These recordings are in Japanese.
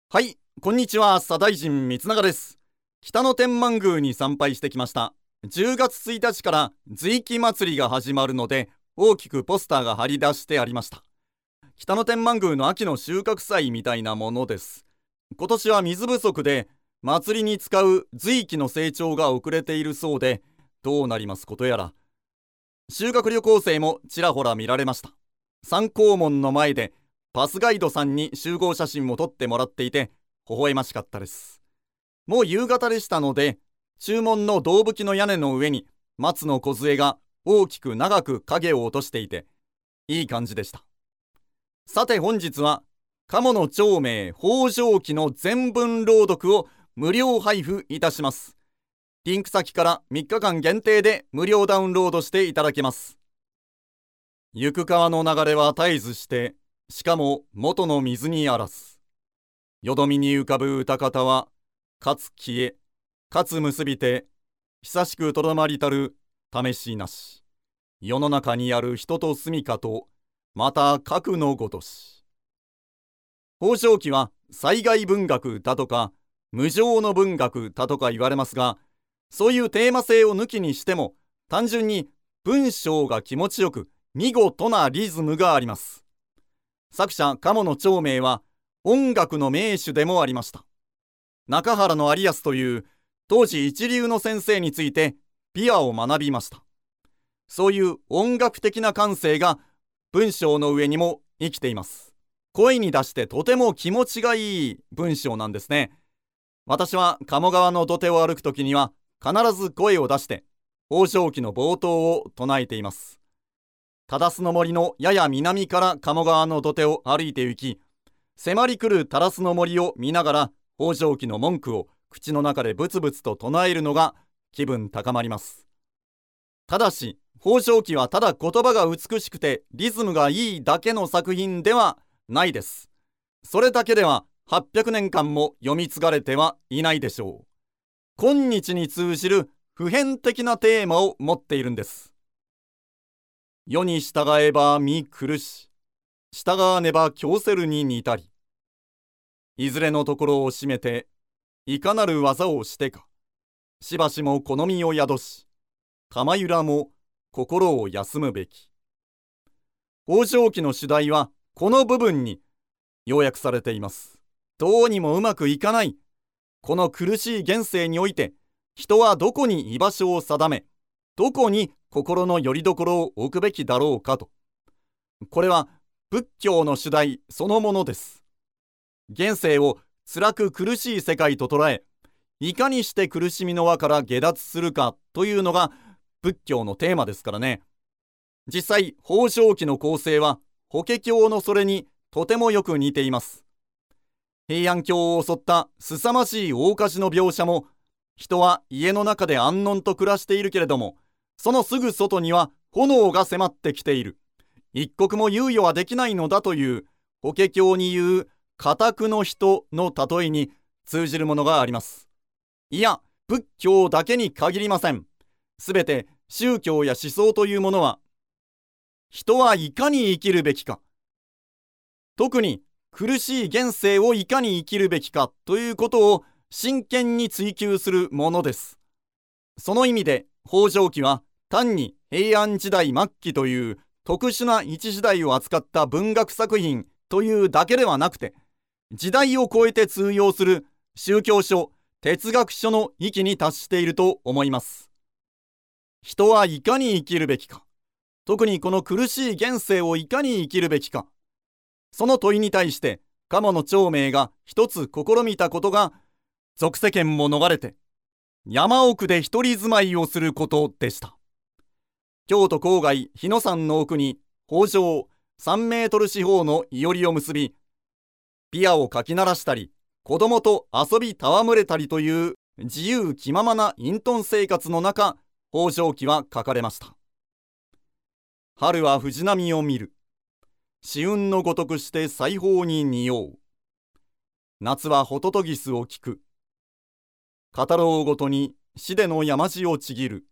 はい、こんにちは、左大臣光永です。北野天満宮に参拝してきました。10月1日から随記祭りが始まるので、大きくポスターが貼り出してありました。北野天満宮の秋の収穫祭みたいなものです。今年は水不足で、祭りに使う随記の成長が遅れているそうで、どうなりますことやら。修学旅行生もちらほら見られました。三光門の前でパスガイドさんに集合写真も撮ってもらっていて、微笑ましかったです。もう夕方でしたので、注文の銅吹きの屋根の上に松の梢が大きく長く影を落としていて、いい感じでした。さて本日は、鴨の長命北条記の全文朗読を無料配布いたします。リンク先から3日間限定で無料ダウンロードしていただけます。行く川の流れは絶えずして、しかも元の水にあらず。よどみに浮かぶ歌方は、かつ消え、かつ結びて、久しくとどまりたる試しなし。世の中にある人と住みかと、また核のごとし。北条記は災害文学だとか、無常の文学だとか言われますが、そういうテーマ性を抜きにしても、単純に文章が気持ちよく、見事なリズムがあります。作者鴨の長命は音楽の名手でもありました。中原有安という当時一流の先生についてピアを学びました。そういう音楽的な感性が文章の上にも生きています。声に出してとても気持ちがいい文章なんですね。私は鴨川の土手を歩くときには必ず声を出して北条記の冒頭を唱えています。忠須の森のやや南から鴨川の土手を歩いて行き、迫り来る忠須の森を見ながら北条記の文句を口の中でブツブツと唱えるのが気分高まります。ただし北条記はただ言葉が美しくてリズムがいいだけの作品ではないです。それだけでは800年間も読み継がれてはいないでしょう。今日に通じる普遍的なテーマを持っているんです。世に従えば身苦し、従わねば強せるに似たり。いずれのところを占めて、いかなる技をしてか。しばしも好みを宿し、鎌由良も心を休むべき。北条記の主題はこの部分に要約されています。どうにもうまくいかない。この苦しい現世において、人はどこに居場所を定め、どこに心の拠り所を置くべきだろうかと。これは仏教の主題そのものです。現世を辛く苦しい世界と捉え、いかにして苦しみの輪から下脱するかというのが仏教のテーマですからね。実際、北条記の構成は法華経のそれにとてもよく似ています。平安京を襲った凄まじい大火事の描写も、人は家の中で安穏と暮らしているけれども、そのすぐ外には炎が迫ってきている。一刻も猶予はできないのだという法華経に言う家宅の人の例えに通じるものがあります。いや、仏教だけに限りません。すべて宗教や思想というものは、人はいかに生きるべきか、特に苦しい現世をいかに生きるべきかということを真剣に追求するものです。その意味で北条記は単に平安時代末期という特殊な一時代を扱った文学作品というだけではなくて、時代を超えて通用する宗教書、哲学書の域に達していると思います。人はいかに生きるべきか、特にこの苦しい現世をいかに生きるべきか、その問いに対して鴨の長命が一つ試みたことが、俗世間も逃れて山奥で一人住まいをすることでした。京都郊外日野山の奥に北条3メートル四方のいおりを結び、ピアをかき鳴らしたり、子供と遊び戯れたりという自由気ままな隠遁生活の中、北条記は書かれました。春は藤波を見る。紫雲のごとくして裁縫に匂う。夏はホトトギスを聞く。語ろうごとに死での山地をちぎる。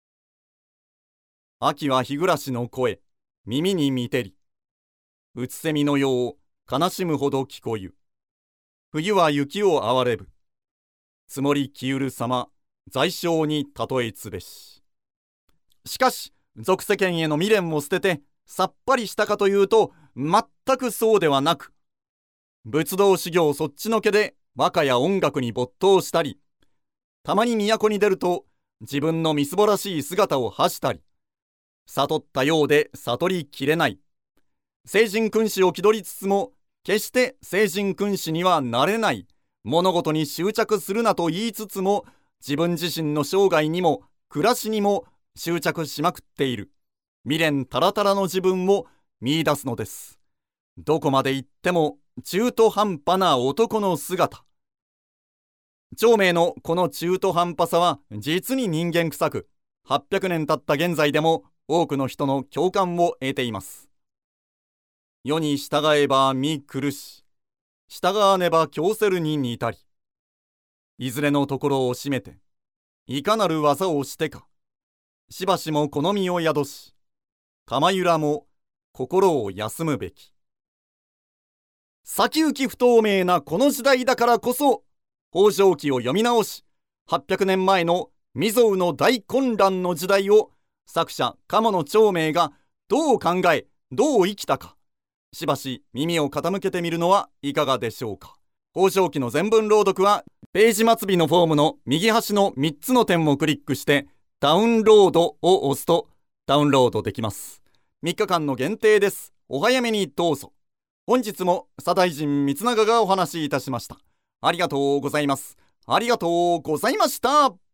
秋は日暮らしの声、耳に見てり。うつせみのよう悲しむほど聞こゆ。 冬は雪を憐れぶ。積もりきうる様、罪障に例えつべし。しかし、俗世間への未練を捨てて、さっぱりしたかというと、全くそうではなく、仏道修行そっちのけで和歌や音楽に没頭したり、たまに都に出ると自分のみすぼらしい姿を発したり、悟ったようで悟りきれない。聖人君子を気取りつつも、決して聖人君子にはなれない。物事に執着するなと言いつつも、自分自身の生涯にも暮らしにも執着しまくっている。未練たらたらの自分を見出すのです。どこまで行っても中途半端な男の姿。長明のこの中途半端さは実に人間臭く、800年経った現在でも多くの人の共感を得ています。世に従えば見苦し、従わねば強せるに似たり。いずれのところを占めて、いかなる技をしてか、しばしも好みを宿し、鎌由らも心を休むべき。先行き不透明なこの時代だからこそ、北条記を読み直し、800年前の未曾有の大混乱の時代を作者鴨野長明がどう考え、どう生きたか、しばし耳を傾けてみるのはいかがでしょうか。北条記の全文朗読はページ末尾のフォームの右端の3つの点をクリックしてダウンロードを押すとダウンロードできます。3日間の限定です。お早めにどうぞ。本日も左大臣光長がお話しいたしました。ありがとうございます。ありがとうございました。